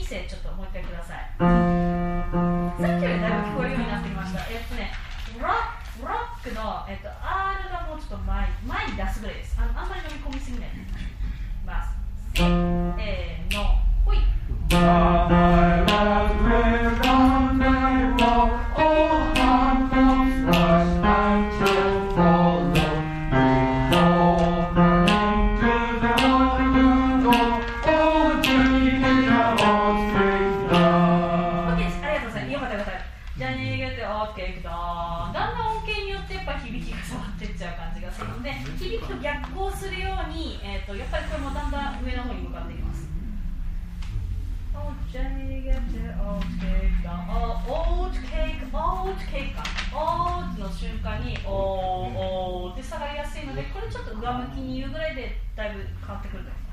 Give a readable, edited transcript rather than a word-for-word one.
声ちょっともう一回ください。さっきよりだいぶ聞こえるようになってきました。ロックの、R がもうちょっと前に出すぐらいです。あんまり飲み込みすぎないでいきます。せーの、ほい。響きと逆行するように、やっぱりこれもだんだん上の方に向かっていきます。オートケーキか。オーの瞬間にオーって下がりやすいので、これちょっと上向きに言うぐらいでだいぶ変わってくると思います。